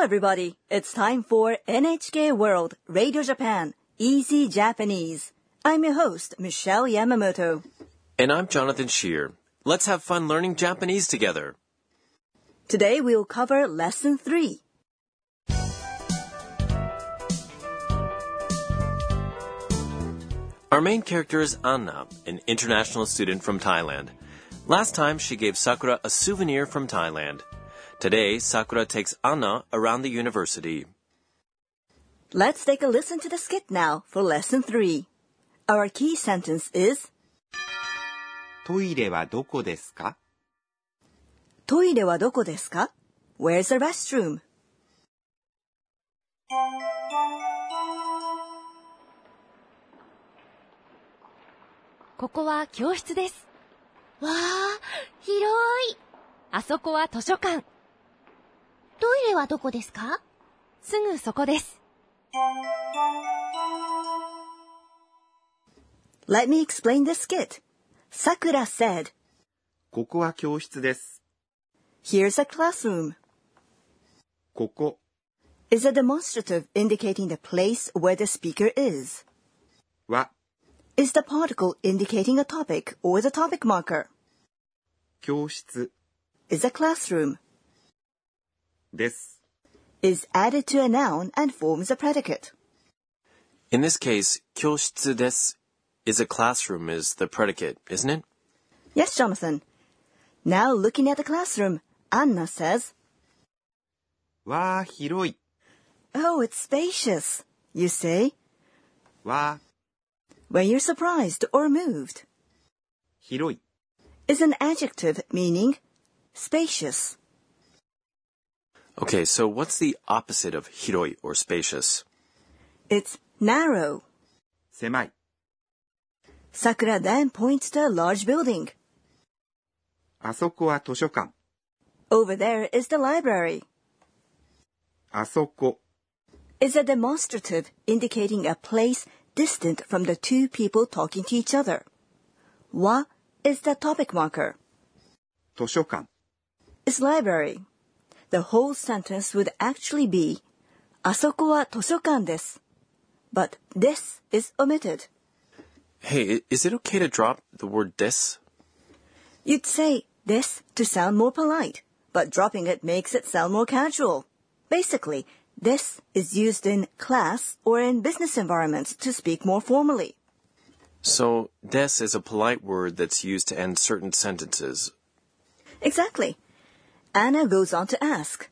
everybody. It's time for NHK World Radio Japan Easy Japanese. I'm your host, Michelle Yamamoto. And I'm Jonathan Shear. Let's have fun learning Japanese together. Today we'll cover Lesson 3. Our main character is Anna, an international student from Thailand. Last time, she gave Sakura a souvenir from Thailand. Today, Sakura takes Anna around the university. Let's take a listen to the skit now for Lesson 3. Our key sentence is トイレはどこですか? トイレはどこですか? Where's the restroom? ここは教室です。わあ、広い。あそこは図書館。トイレはどこですか?すぐそこです。 Let me explain the skit. Sakura said, ここは教室です。 Here's a classroom. ここ is a demonstrative indicating the place where the speaker is. は is the particle indicating a topic or the topic marker. 教室 is a classroom. です。 is added to a noun and forms a predicate. In this case, 教室です is a classroom is the predicate, isn't it? Yes, Jonathan. Now looking at the classroom, Anna says, わあ、広い。 Oh, it's spacious, you say, わあ、 when you're surprised or moved. 広い。 is an adjective meaning spacious. Okay, so what's the opposite of hiroi or spacious? It's narrow. 狭い。 Sakura then points to a large building. あそこは図書館。 Over there is the library. あそこ is a demonstrative indicating a place distant from the two people talking to each other. Wa is the topic marker. 図書館 is library. The whole sentence would actually be あそこは図書館です. But this is omitted. Hey, is it okay to drop the word this? You'd say this to sound more polite, but dropping it makes it sound more casual. Basically, this is used in class or in business environments to speak more formally. So, des is a polite word that's used to end certain sentences. Exactly. Anna goes on to ask,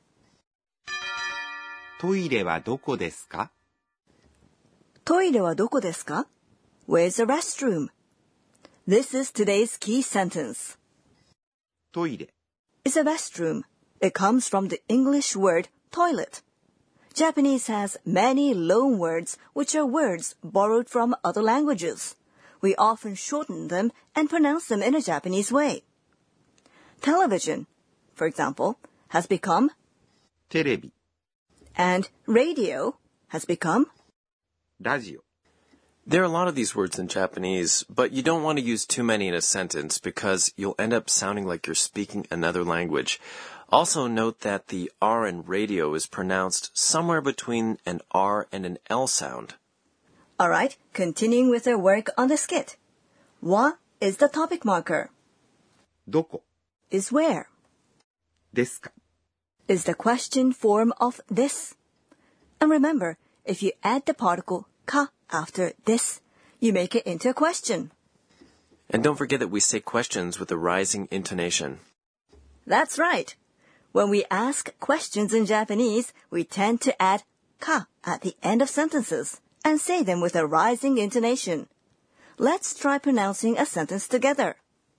トイレはどこですか? トイレはどこですか? Where's the restroom? This is today's key sentence. トイレ is a restroom. It comes from the English word toilet. Japanese has many loan words which are words borrowed from other languages. We often shorten them and pronounce them in a Japanese way. Television, for example, has become テレビ and radio has become ラジオ There are a lot of these words in Japanese, but you don't want to use too many in a sentence because you'll end up sounding like you're speaking another language. Also note that the R in radio is pronounced somewhere between an R and an L sound. All right, continuing with our work on the skit. Wa is the topic marker. どこ is where. ですか is the question form of this. And remember, if you add the particle ka after this, you make it into a question. And don't forget that we say questions with a rising intonation. That's right. When we ask questions in Japanese, we tend to add ka at the end of sentences and say them with a rising intonation. Let's try pronouncing a sentence together.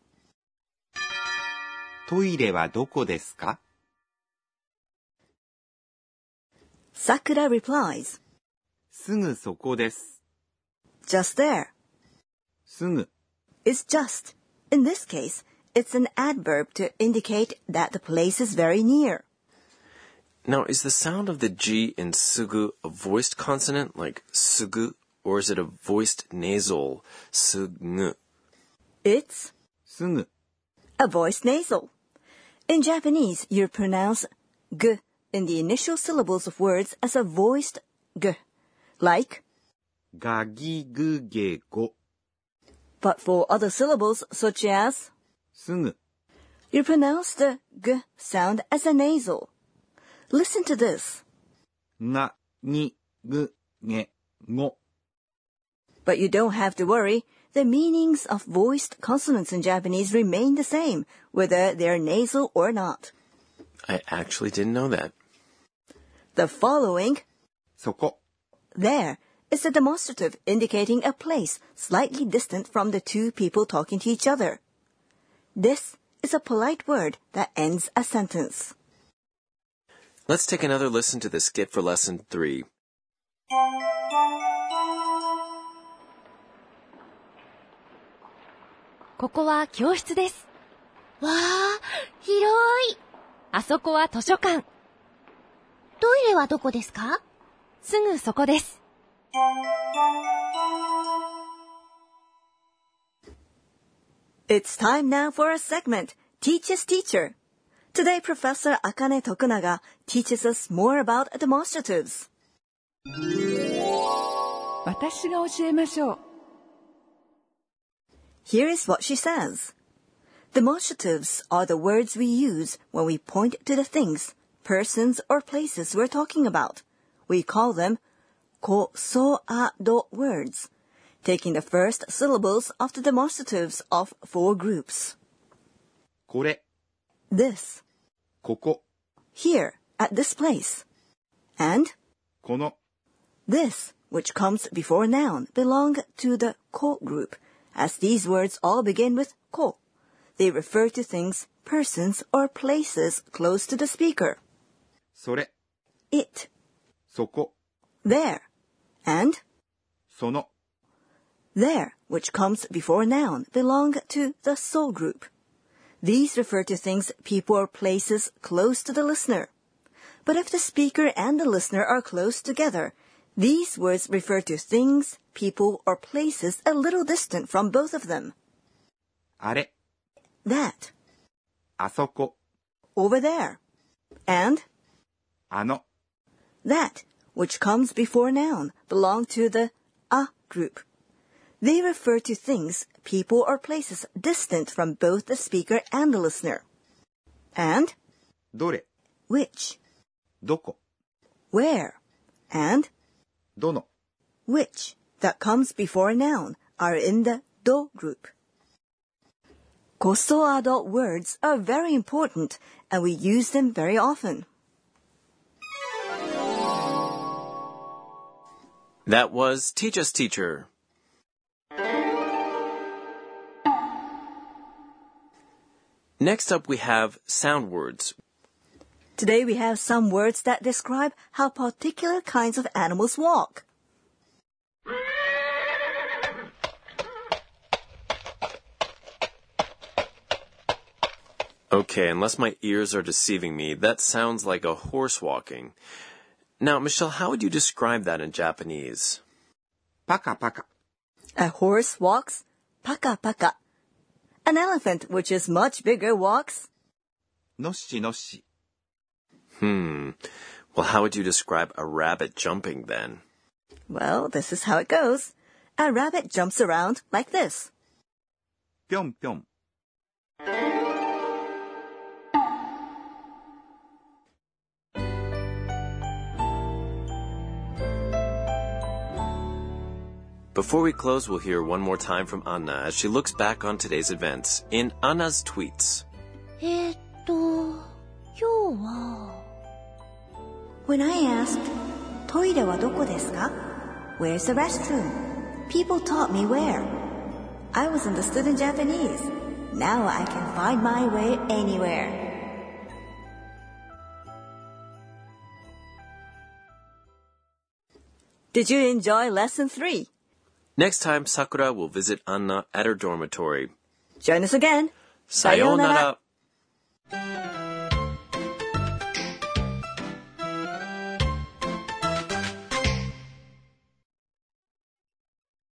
トイレはどこですか? Sakura replies, すぐそこです。 just there. すぐ is just. In this case, it's an adverb to indicate that the place is very near. Now, is the sound of the G in sugu a voiced consonant like sugu, or is it a voiced nasal sugu? It's すぐ a voiced nasal. In Japanese, you pronounce g in the initial syllables of words as a voiced g, like がぎぐげご but for other syllables such as すぐ you pronounce the g sound as a nasal. Listen to this. がにぐげご But you don't have to worry. The meanings of voiced consonants in Japanese remain the same, whether they're nasal or not. I actually didn't know that. The following, そこ there, is a demonstrative indicating a place slightly distant from the two people talking to each other. This is a polite word that ends a sentence. Let's take another listen to the skit for lesson 3. ここは教室です。わあ、広い。あそこは図書館。トイレはどこですか？すぐそこです。 It's time now for a segment, Teacher's Teacher. Today, Professor Akane Tokunaga teaches us more about demonstratives. 私が教えましょう。 Here is what she says. Demonstratives are the words we use when we point to the things, persons, or places we're talking about. We call them こそあど words, taking the first syllables of the demonstratives of 4 groups. これ This, ここ here, at this place. And この this, which comes before a noun, belong to the こ group, as these words all begin with こ. They refer to things, persons, or places close to the speaker. それ It, そこ there, and その there, which comes before a noun, belong to the so group. These refer to things, people, or places close to the listener. But if the speaker and the listener are close together, these words refer to things, people, or places a little distant from both of them. あれ That, あそこ over there, and あの that, which comes before a noun, belong to the a group. They refer to things, people, or places distant from both the speaker and the listener. And どれ which, どこ where, and どの which, that comes before a noun, are in the do group. Kosoado words are very important, and we use them very often. That was Teach Us Teacher. Next up we have sound words. Today we have some words that describe how particular kinds of animals walk. Okay, unless my ears are deceiving me, that sounds like a horse walking. Now, Michelle, how would you describe that in Japanese? パカパカ A horse walks paka paka. An elephant, which is much bigger, walks のっしのっし Well, how would you describe a rabbit jumping then? well, this is how it goes. A rabbit jumps around like this. ぴょんぴょん Before we close, we'll hear one more time from Anna as she looks back on today's events in Anna's tweets. 今日は When I asked, トイレはどこですか? Where's the restroom? People taught me where. I was understood in Japanese. Now I can find my way anywhere. Did you enjoy lesson 3? Next time, Sakura will visit Anna at her dormitory. Join us again. Sayonara.